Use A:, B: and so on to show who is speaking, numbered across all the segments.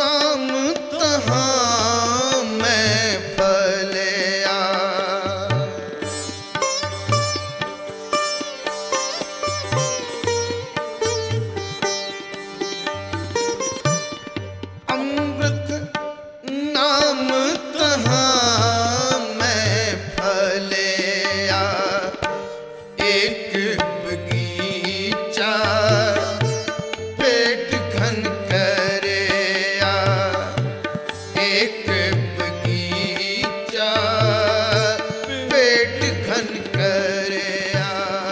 A: नाम तहाँ मैं फलिया। अमृत नाम तहाँ मैं फलिया। एक बगीचा पेट घन करया। एक बगीचा पेट घन करया।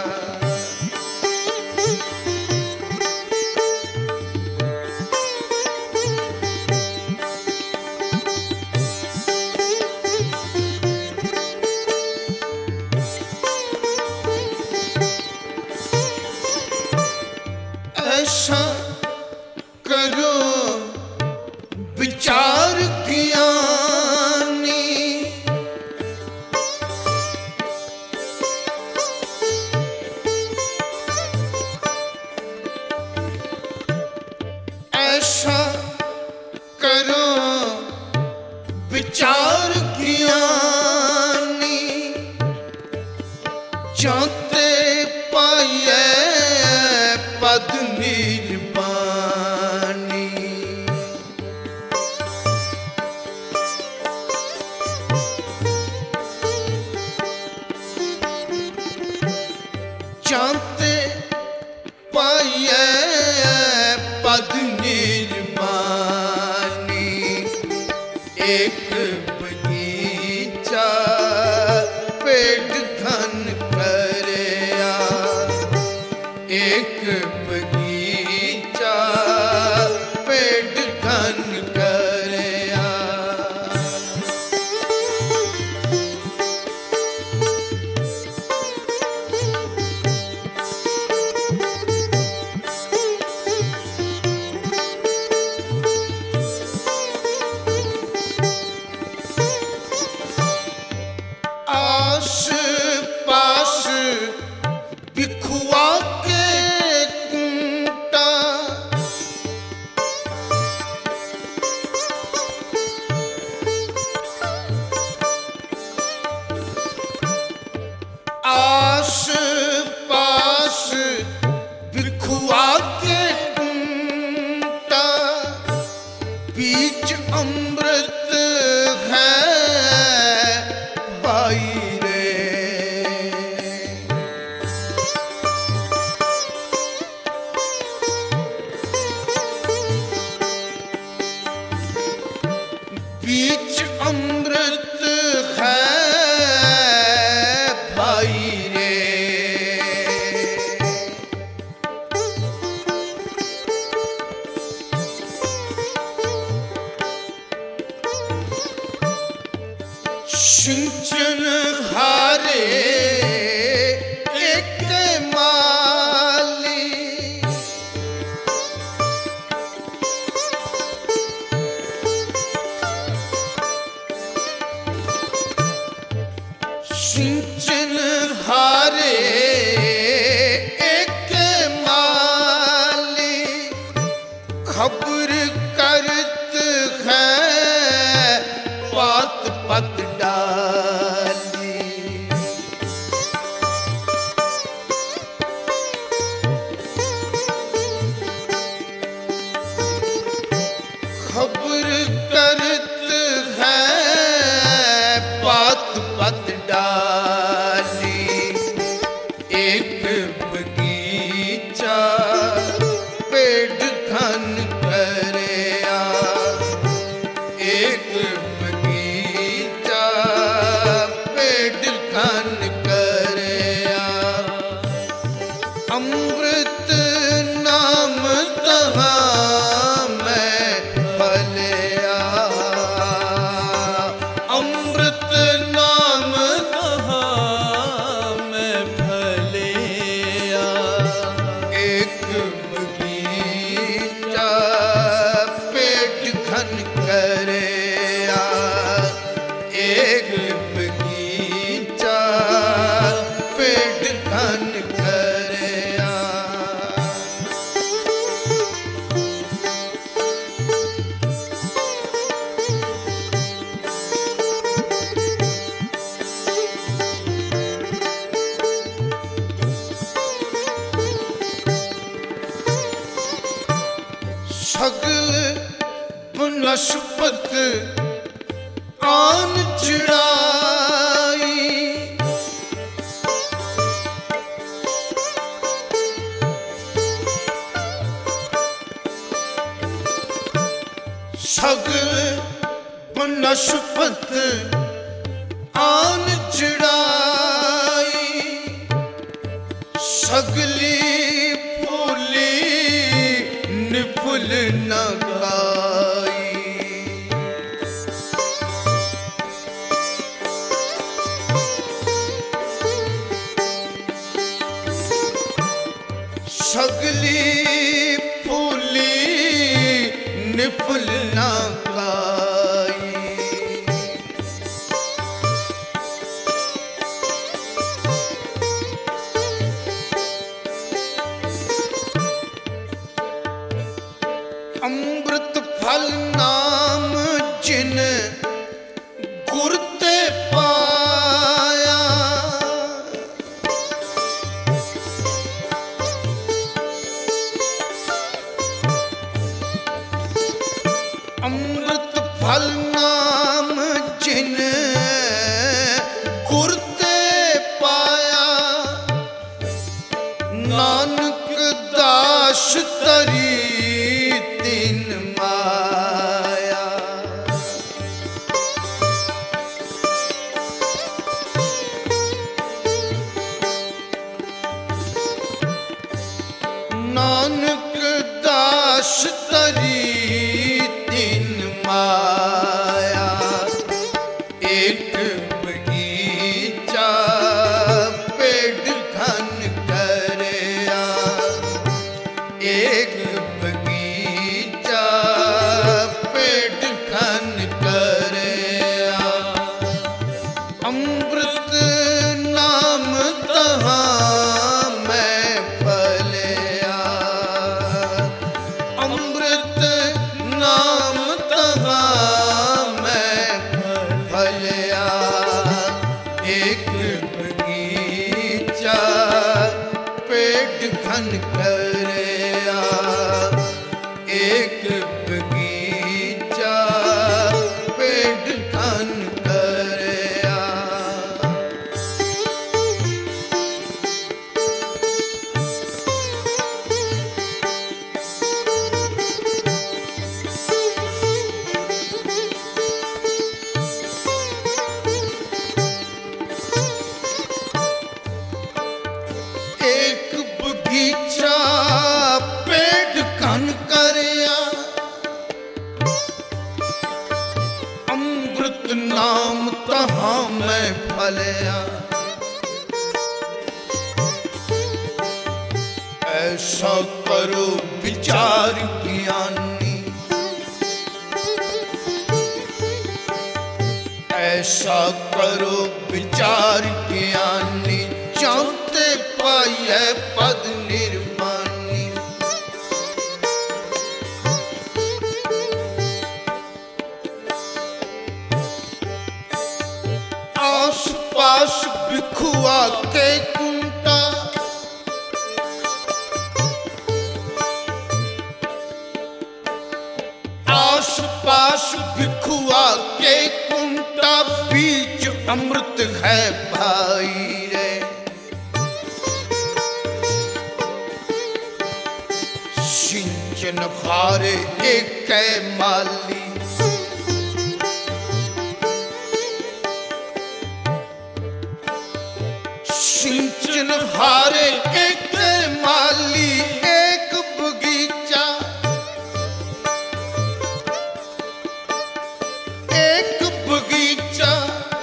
A: ऐसा करो विचार ज्ञानी। ऐसा करो विचार ज्ञानी। जाते पाए पद निर्वाणी। जाते पाए पद निर्वाणी। एक बगीचा पेट घन करया। एक बगीचा पेट घन करया। आस पास बिखुआ के कुंटा। आस पास बिखुआ के कुंटा। बीच अमृत है भाई रे। बीच अमृत है भाई रे। सिंचन हारे एक माली। सिंचन हारे एक माली। खबर करत है पात पत डाली। खबर करत है पात पत डाली। एक बगीचा पेट घन करया। एक बगीचा पेट घन करया। अमृत नाम तहाँ मैं फलिया। नस्बत आन चढ़ाई। सगल बनस्पत आन चढ़ाई। सगली फूली निफुल न गाई। सगली फूली निफुल न गाई। अमृत फल नाम जिन गुर ते पाया। अमृत फल नाम जिन गुर ते पाया। नानक दास तरी तीन माया। नानक दास तरी तीन माया। एक बगीचा पेड़ घन करया। एक बगीचा पेड़ घन करया। अमृत नाम तहाँ मैं फलया। अमृत नाम तहाँ मैं फलया। एक बगीचा पेड़ घन करया। एक बगीचा पेड़ घन करया। एक बगीचा पेड़ घन करया। अमृत नाम तहाँ मैं फलया। ऐसा करो विचार ज्ञानी। ऐसा करो विचार ज्ञानी। चाहते पाइए पद निर्वाणी। आस पास बिखुआ के कुंटा। आस पास बिखुआ के कुंटा। बीच अमृत है भाई रे। सिंचन हारे एक माली। सिंचन हारे एक माली। एक बगीचा एक बगीचा।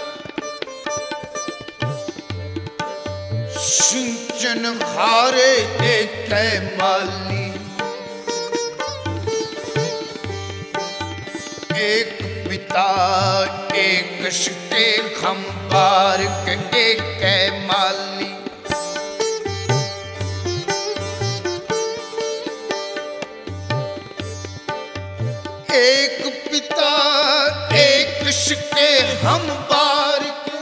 A: सिंचन हारे एक माली। एक पिता एक सके खंबार के एक माली। एक पिता एक सके हम बार के।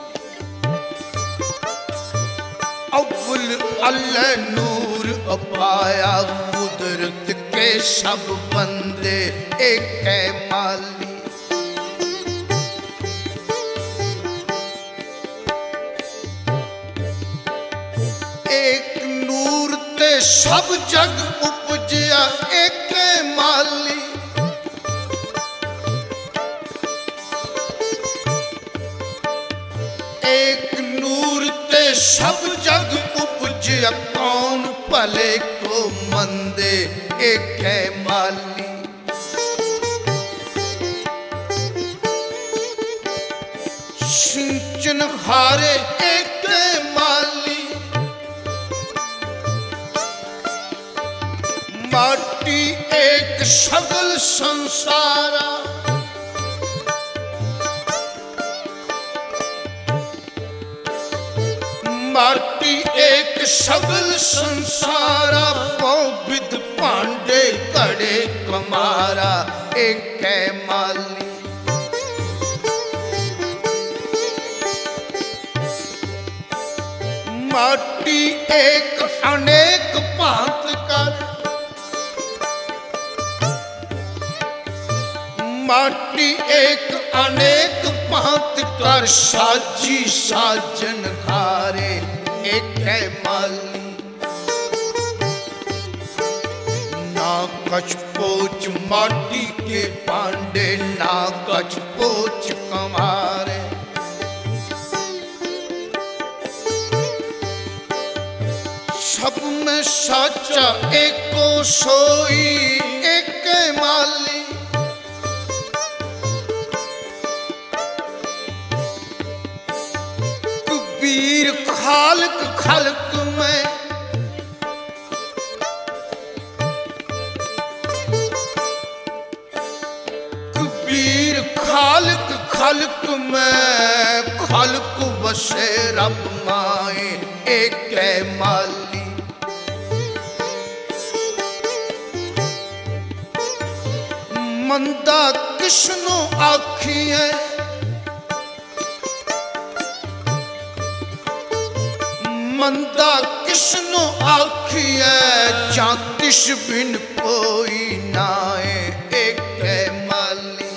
A: अव्वल अल्लाह नूर अपाया। कुदरत के सब बंदे एक है माली। एक नूर ते सब जग उपजया एक है माली। एक नूर ते सब जग उपजया कौन भले को मंदे एक है माली। सिंचन हारे एक है माली। माटी एक सगल संसारा। माटी एक सगल संसारा बहुविध भांडे घड़े कमारा एक है माली। माटी एक अनेक भांत कर। माटी एक अनेक भांत कर साजी साजन हारे एक है माली। ना कछ पोच माटी के पांडे ना कछ पोच कमारे। सब में साचा एको सोई एक है माली। कबीर खालक खलक में। कबीर खालक खलक में खलक बसे रब माए एक है माली। मंदा किसनो आखिए। मंदा किसनो आखिए जा तिस बिन कोई नाए एक है माली।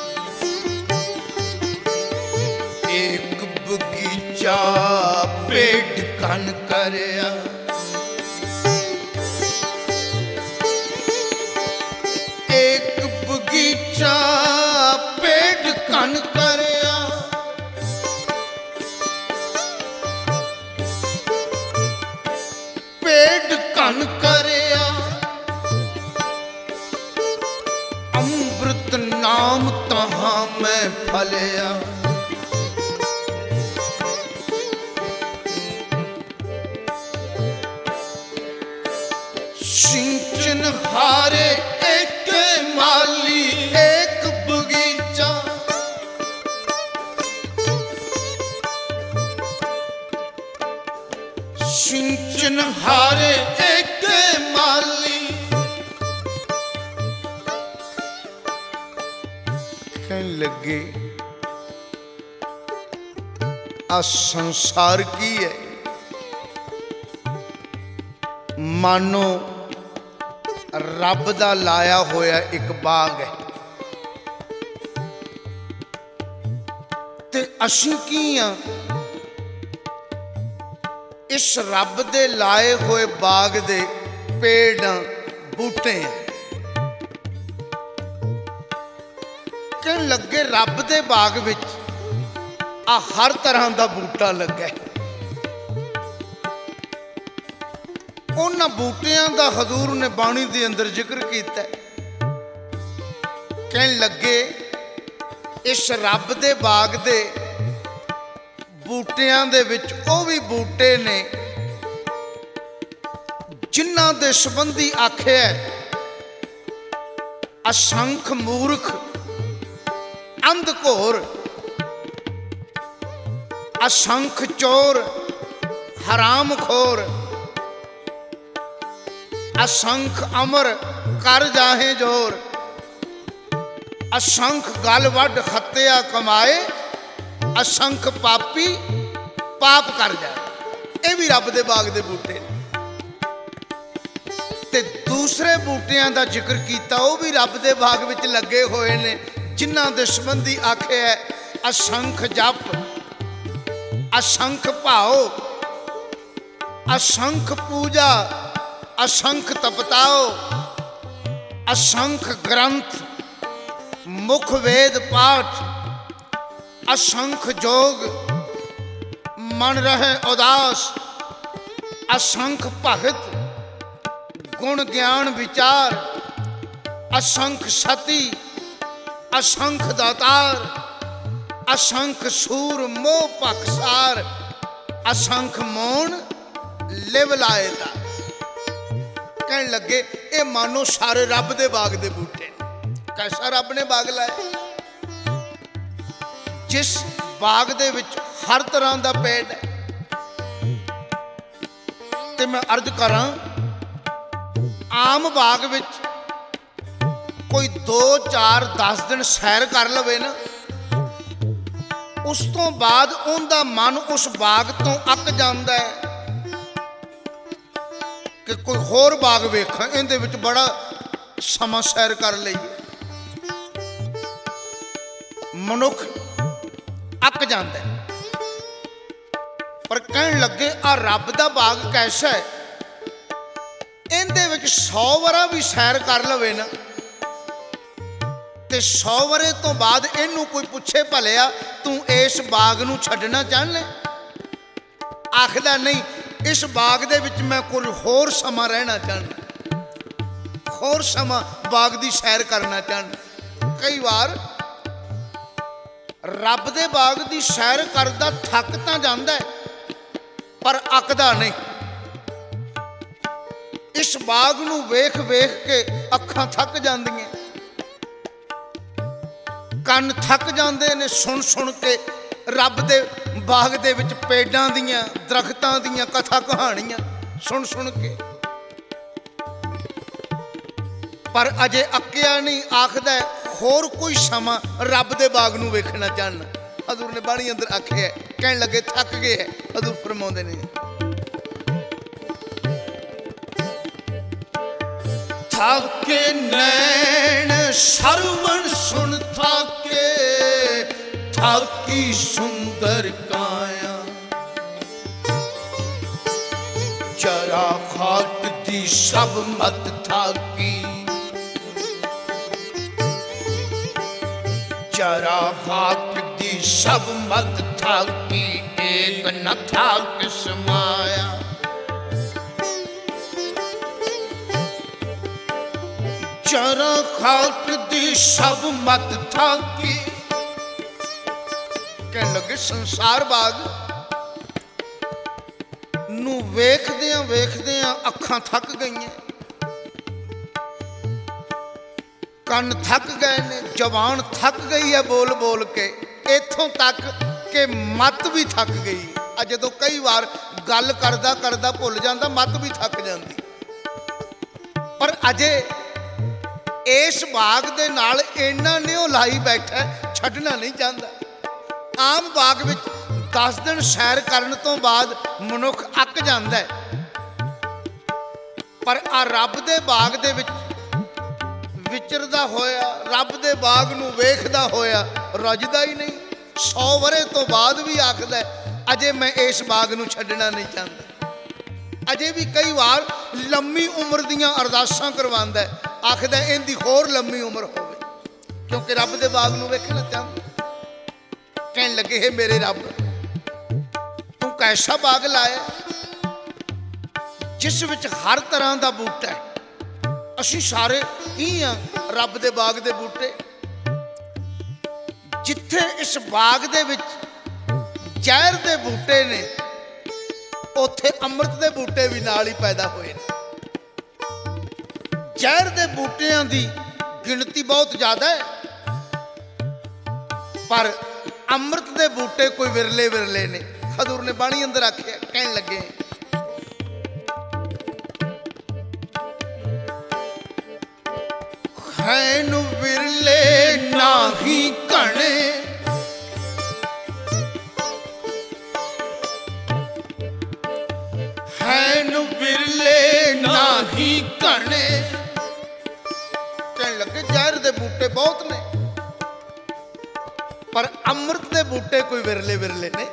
A: एक बगीचा पेट कन करया। एक बगीचा पेट कन करया। पेट कन करया। अमृत नाम तहां मैं फलया। सिंचन हारे एक माली एक बगीचा। सिंचन हारे एक माली। कहने लगे आ संसार की है। मानो रब दा लाया होया एक बाग है ते असीं की हां इस रब दे लाए हुए बाग दे पेड़ बूटे। कहने लगे रब दे बाग विच आ हर तरह का बूटा लगा। उन्हां बूटियां दा हजूर ने बाणी दे अंदर जिक्र किया। कहने लगे इस रब दे बाग दे बूटियां दे विच ओ भी बूटे ने जिन्हां दे संबंधी आखिया असंख मूर्ख अंधघोर असंख चोर हराम खोर असंख अमर कर जाहे जोर असंख गल वड खत्या कमाए असंख पापी पाप कर जाए। ये भी रब दे बाग दे बूटे ते दूसरे बूटियां का जिक्र किया, वह भी रब के बाग में लगे हुए ने, जिन्हां दे संबंधी आखे है असंख जप, असंख भाव, असंख पूजा, असंख तपताओ, असंख ग्रंथ, मुख वेद पाठ, असंख जोग, मन रहे उदास, असंख भगत, गुण ज्ञान विचार, असंख सती, असंख दातार, असंख सूर मोह पखसार, असंख मौन लिव लाएता। कहने लगे ये मानो सारे रब दे बाग दे बूटे। कैसा रब ने बाग लाया? जिस बाग दे विच हर तरह का पेड़ है। ते मैं अर्ज करा, आम बाग विच कोई 2 4 10 दिन सैर कर लवे ना, उस तो बाद उनका मन उस बाग तो अक जाता है कि कोई होर बाग वेखा, इहदे विच बड़ा समा सैर कर लईए। मनुख अक जाता है। पर कहन लगे आ रब दा बाग कैसा है, इहदे विच 100 वरा भी सैर कर लवे ना, ते 100 वरे तो बाद इनू कोई पूछे भलिया तू इस बाग नू छड्डना चाहना? आखदा नहीं, इस बाग दे विच मैं कोई होर समा रहना चाहना, होर समा बाग दी सैर करना चाहना। कई बार रब दे बाग दी सैर करदा थक तां जांदा है, पर अकदा नहीं। इस बाग नू वेख वेख के अखां थक जांदियां, ਕੰਨ थक जाते ने सुन सुन के रब दे बाग दे विच पेड़ां दियां दरख्तां दियां कथा कहानियां सुन सुन के। पर अजे अक्या नहीं, आखदा होर कोई समा रब दे बाग नू वेखना चाहना। हजूर ने बाणी अंदर आखे, कहन लगे थक गए है। हजूर फरमाउंदे ने, थाके नैन सरवण सुन थाके, थाकी सुंदर काया, जरा खाक दी सब मत थाकी, जरा खाक दी सब मत थाकी, एक न थाक समाया। जरा खाक दी सब मत थाकी। कहने लगे संसार बाग नू वेखदियां वेखदियां अखां थक गई, कन थक गए ने, जबान थक गई है बोल बोल के, इथों तक के मत भी थक गई। अज तो कई बार गल करदा करदा भुल जाता, मत भी थक जाती। पर अजे इस बाग दे नाल इन्ना न्यों लाई बैठा, छड्डना नहीं चाहता। आम बाग विच 10 दिन सैर करन तो बाद मनुख अक जांदा है, पर आ रब दे बाग दे विच विचरदा होया, रब दे बाग नू वेखदा होया रजदा ही नहीं। 100 वरे तो बाद भी आखदा अजे मैं इस बाग नू छड्डना नहीं चाहता। अजे भी कई बार लम्मी उम्र दियां अरदासां करवांदा है, आखदा इनदी होर लम्मी उम्र होवे, क्योंकि रब दे बाग नू वेखना चाहता। कहन लगे हे मेरे रब, तू कैसा बाग लाया जिस विच हर तरह का बूटा है। असीं सारे ही हाँ रब दे बाग दे बूटे। जिथे इस बाग दे विच जहर दे बूटे ने, उथे अमृत दे बूटे भी नाल ही पैदा होए ने। जहर दे बूटियां दी गिनती बहुत ज़्यादा है, पर अमृत दे बूटे कोई विरले विरले ने। हजूर ने बाणी अंदर आखे, कहन लगे हैन विरले नाही घणे, हैन विरले नाही घणे, बहुत ने, पर अमृत के बूटे कोई विरले विरले ने।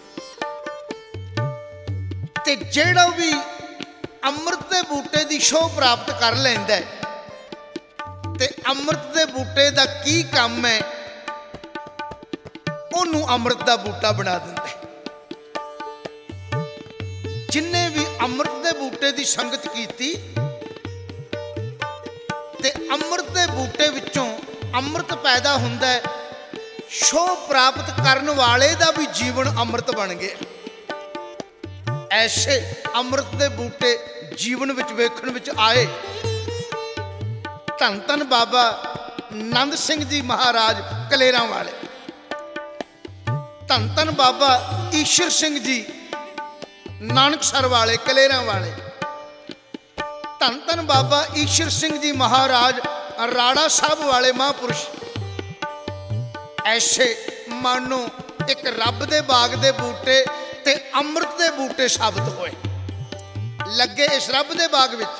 A: ते जेड़ा भी अमृत के बूटे की शोह प्राप्त कर लैंदा है, ते अमृत के बूटे का की काम है, उन्होंने अमृत का बूटा बना दिंदा है। जिन्हें भी अमृत के बूटे की संगत की, ते अमृत के बूटे विचों अमृत पैदा हुंदा है, शोह प्राप्त करने वाले का भी जीवन अमृत बन गया। ऐसे अमृत के बूटे जीवन विच वेखण विच आए। धन धन बाबा नंद सिंह जी महाराज कलेरां वाले, धन धन बाबा ईश्वर सिंह जी नानकसर वाले कलेरां वाले, धन धन बाबा ईश्वर सिंह जी महाराज राड़ा साहब वाले महापुरुष। ऐसे मानो एक रब दे बाग दे बूटे ते अमृत दे बूटे साबित होए, लगे इस रब दे बाग विच।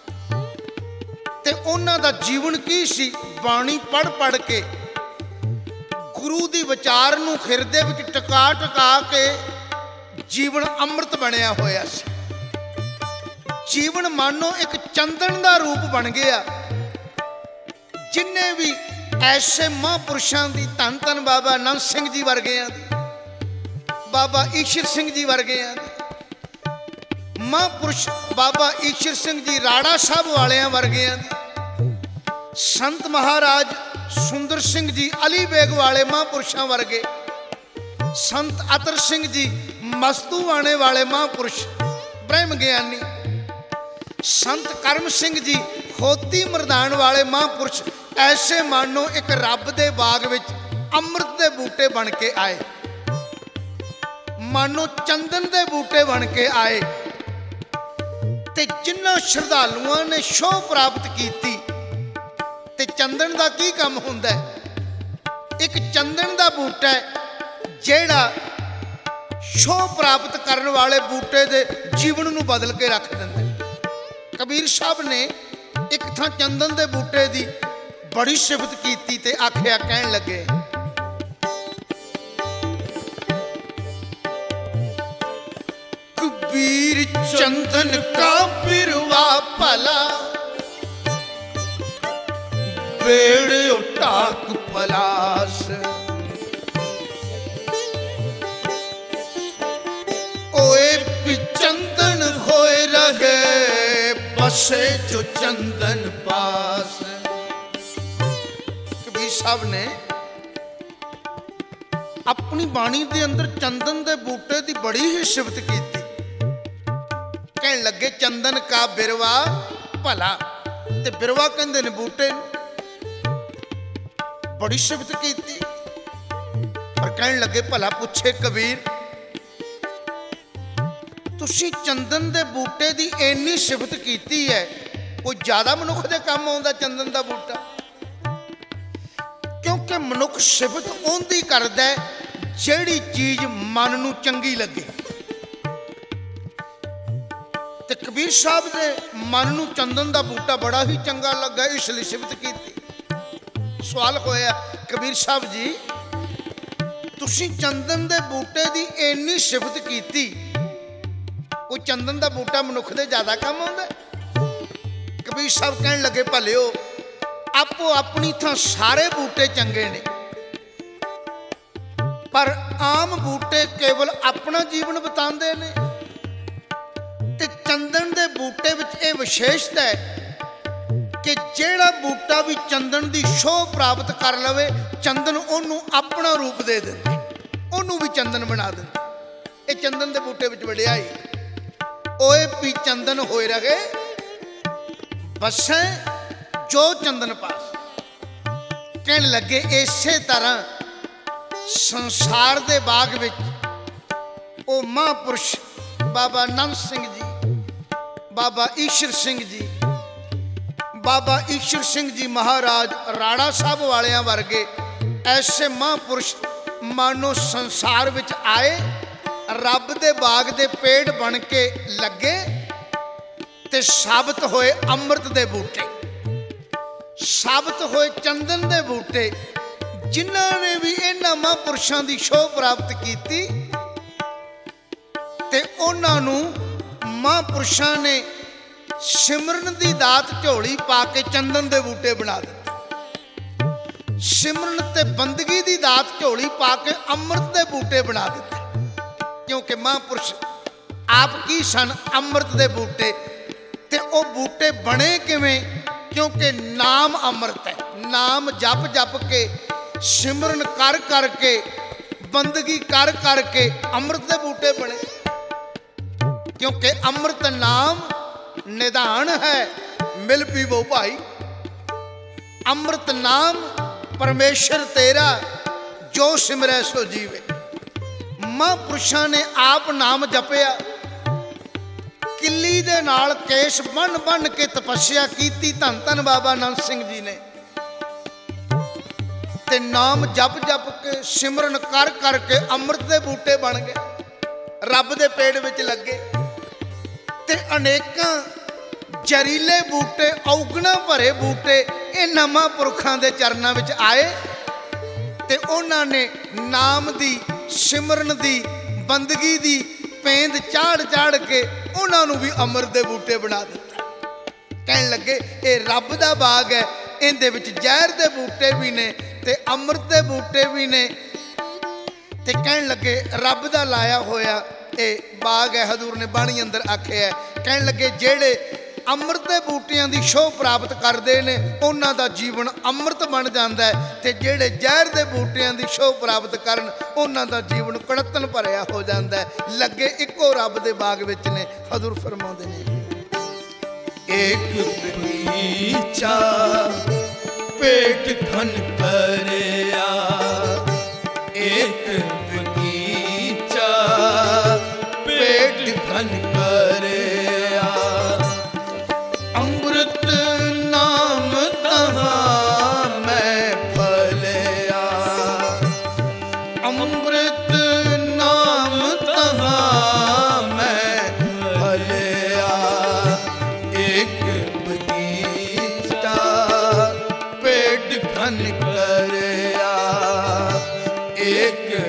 A: ते उन्हां दा जीवन की सी, बाणी पढ़ पढ़ के गुरु दी विचार नूं हिरदे विच टका टका के जीवन अमृत बनया होया सी। जीवन मानो एक चंदन दा रूप बन गया। जिन्ने भी ऐसे महापुरुषों की, धन धन बाबा नंद सिंह जी वर्गियां दी, बाबा ईश्वर सिंह जी वर्गियां दी, महापुरुष बाबा ईश्वर सिंह जी राड़ा साहब वालियां वर्गियां दी, संत महाराज सुंदर सिंह जी अली बेग वाले महापुरुषों वर्गे, संत अतर सिंह जी मस्तूवाने वाले महापुरुष ब्रह्म ज्ञानी, संत करम सिंह जी होती मरदान वाले महापुरुष। ऐसे मानो एक रब दे बाग विच अमृत दे बूटे बन के आए, मानो चंदन दे बूटे बन के आए। ते जिन्हां श्रद्धालुओं ने शोह प्राप्त की, ते चंदन का की काम हुंदा है? एक चंदन का बूटा है जेड़ा शोह प्राप्त करने वाले बूटे दे जीवन नूं बदल के रख दिंदा है। कबीर साहब ने एक थां चंदन दे बूटे दी बड़ी सिफत की ते आख्या, कहन लगे, कबीर चंदन का बिरवा भला, पेड़ टाक पलास, ओए भी चंदन होए रहे, बसे जो चंदन पास। कबीर साहब ने अपनी बाणी दे अंदर चंदन दे बूटे की बड़ी ही सिफत की। कहन लगे चंदन का बिरवा भला, ते बिरवा कहंदे ने बूटे, बड़ी सिफत की। पर कहन लगे भला पूछे कबीर, तुसी चंदन दे बूटे की इन्नी सिफत की है, कोई ज्यादा मनुख दे काम आउंदा चंदन का बूटा? क्योंकि मनुख सिफत उन्दी करदा है जिहड़ी चीज मन नूं चंगी लगे। ते कबीर साहब दे मन नूं चंदन का बूटा बड़ा ही चंगा लगा, इसलिए सिफत की। सवाल होया, कबीर साहब जी तुसी चंदन दे बूटे की इन्नी सिफत की, कोई चंदन का बूटा मनुख दे ज्यादा काम आउंदा? कबीर साहब कहन लगे, भलिओ आपो अपनी थां सारे बूटे चंगे ने, पर आम बूटे केवल अपना जीवन बितांदे ने। ते चंदन दे बूटे विच यह विशेषता है कि जेड़ा बूटा भी चंदन की शोह प्राप्त कर लवे, चंदन उन्होंने अपना रूप दे देंदे, उन्होंने भी चंदन बना देंदे। ये चंदन के बूटे विच वडियाई, ओए भी चंदन होए रहे, बसे जो चंदन पास। कहन लगे इसे तरह संसार दे बाग विच ओ महापुरुष बाबा नंद सिंह जी, बाबा ईश्वर सिंह जी, बाबा ईश्वर सिंह जी महाराज राड़ा साहब वालियां वर्गे ऐसे महापुरुष मानो संसार विच आए, रब दे बाग दे पेड़ बन के लगे ते साबित होए अमृत दे बूटे। ਸਾਬਤ ਹੋਏ ਚੰਦਨ ਦੇ ਬੂਟੇ, ਜਿਨ੍ਹਾਂ ਨੇ ਵੀ ਇਹਨਾਂ ਮਹਾਂਪੁਰਸ਼ਾਂ ਦੀ ਛੋਹ ਪ੍ਰਾਪਤ ਕੀਤੀ ਤੇ ਉਹਨਾਂ ਨੂੰ ਮਹਾਂਪੁਰਸ਼ਾਂ ਨੇ ਸਿਮਰਨ ਦੀ ਦਾਤ ਝੋਲੀ ਪਾ ਕੇ ਚੰਦਨ ਦੇ ਬੂਟੇ ਬਣਾ ਦਿੱਤੇ। ਸਿਮਰਨ ਤੇ ਬੰਦਗੀ ਦੀ ਦਾਤ ਝੋਲੀ ਪਾ ਕੇ ਅੰਮ੍ਰਿਤ ਦੇ ਬੂਟੇ ਬਣਾ ਦਿੱਤੇ। ਕਿਉਂਕਿ ਮਹਾਂਪੁਰਸ਼ ਆਪ ਕੀ ਸਨ? ਅੰਮ੍ਰਿਤ ਦੇ ਬੂਟੇ। ਤੇ ਉਹ ਬੂਟੇ ਬਣੇ ਕਿਵੇਂ? ਕਿਉਂਕਿ ਨਾਮ ਅੰਮ੍ਰਿਤ ਹੈ। ਨਾਮ ਜਪ ਜਪ ਕੇ, ਸਿਮਰਨ ਕਰ ਕਰਕੇ, ਬੰਦਗੀ ਕਰ ਕਰਕੇ ਅੰਮ੍ਰਿਤ ਦੇ ਬੂਟੇ ਬਣੇ। ਕਿਉਂਕਿ ਅੰਮ੍ਰਿਤ ਨਾਮ ਨਿਧਾਨ ਹੈ, ਮਿਲ ਪੀਵੋ ਭਾਈ। ਅੰਮ੍ਰਿਤ ਨਾਮ ਪਰਮੇਸ਼ਰ ਤੇਰਾ, ਜੋ ਸਿਮਰੈ ਸੋ ਜੀਵੇ। ਮਹਾਂਪੁਰਸ਼ਾਂ ਨੇ ਆਪ ਨਾਮ ਜਪਿਆ, ਕਿੱਲੀ ਦੇ ਨਾਲ ਕੇਸ਼ ਬੰਨ ਬੰਨ ਕੇ ਤਪੱਸਿਆ ਕੀਤੀ ਧੰਨ ਧੰਨ ਬਾਬਾ ਨੰਦ ਸਿੰਘ ਜੀ ਨੇ। ਤੇ ਨਾਮ ਜਪ ਜਪ ਕੇ, ਸਿਮਰਨ ਕਰ ਕਰਕੇ ਅੰਮ੍ਰਿਤ ਦੇ ਬੂਟੇ ਬਣ ਗਏ, ਰੱਬ ਦੇ ਪੇੜ ਵਿੱਚ ਲੱਗੇ। ਤੇ ਅਨੇਕਾਂ ਜ਼ਹਿਰੀਲੇ ਬੂਟੇ, ਔਗਣਾ ਭਰੇ ਬੂਟੇ ਇਹਨਾਂ ਮਹਾਂਪੁਰਖਾਂ ਦੇ ਚਰਨਾਂ ਵਿੱਚ ਆਏ ਤੇ ਉਹਨਾਂ ਨੇ ਨਾਮ ਦੀ, ਸਿਮਰਨ ਦੀ, ਬੰਦਗੀ ਦੀ ਪੇਂਦ ਚਾੜ ਚਾੜ ਕੇ ਉਹਨਾਂ ਨੂੰ ਵੀ ਅੰਮ੍ਰਿਤ ਦੇ ਬੂਟੇ ਬਣਾ ਦਿੱਤਾ। ਕਹਿਣ ਲੱਗੇ ਇਹ ਰੱਬ ਦਾ ਬਾਗ ਹੈ, ਇਹਦੇ ਵਿੱਚ ਜ਼ਹਿਰ ਦੇ ਬੂਟੇ ਵੀ ਨੇ ਤੇ ਅੰਮ੍ਰਿਤ ਦੇ ਬੂਟੇ ਵੀ ਨੇ। ਤੇ ਕਹਿਣ ਲੱਗੇ ਰੱਬ ਦਾ ਲਾਇਆ ਹੋਇਆ ਇਹ ਬਾਗ ਹੈ। ਹਜ਼ੂਰ ਨੇ ਬਾਣੀ ਅੰਦਰ ਆਖਿਆ, ਕਹਿਣ ਲੱਗੇ ਜਿਹੜੇ ਅੰਮ੍ਰਿਤ ਦੇ ਬੂਟਿਆਂ ਦੀ ਛੋਹ ਪ੍ਰਾਪਤ ਕਰਦੇ ਨੇ ਉਹਨਾਂ ਦਾ ਜੀਵਨ ਅੰਮ੍ਰਿਤ ਬਣ ਜਾਂਦਾ ਹੈ, ਤੇ ਜਿਹੜੇ ਜ਼ਹਿਰ ਦੇ ਬੂਟਿਆਂ ਦੀ ਛੋਹ ਪ੍ਰਾਪਤ ਕਰਨ ਉਹਨਾਂ ਦਾ ਜੀਵਨ ਕੜਤਨ ਭਰਿਆ ਹੋ ਜਾਂਦਾ ਹੈ। ਲੱਗੇ ਇੱਕੋ ਰੱਬ ਦੇ ਬਾਗ ਵਿੱਚ ਨੇ। ਹਜ਼ੂਰ ਫਰਮਾਉਂਦੇ ਨੇ,
B: एक बगीचा पेट घन करया, एक बगीचा पेट घन करया, अमृत नाम तहाँ मैं फलया, अमृत नाम तहाँ मैं फलया, एक बगीचा पेट घन करया, एक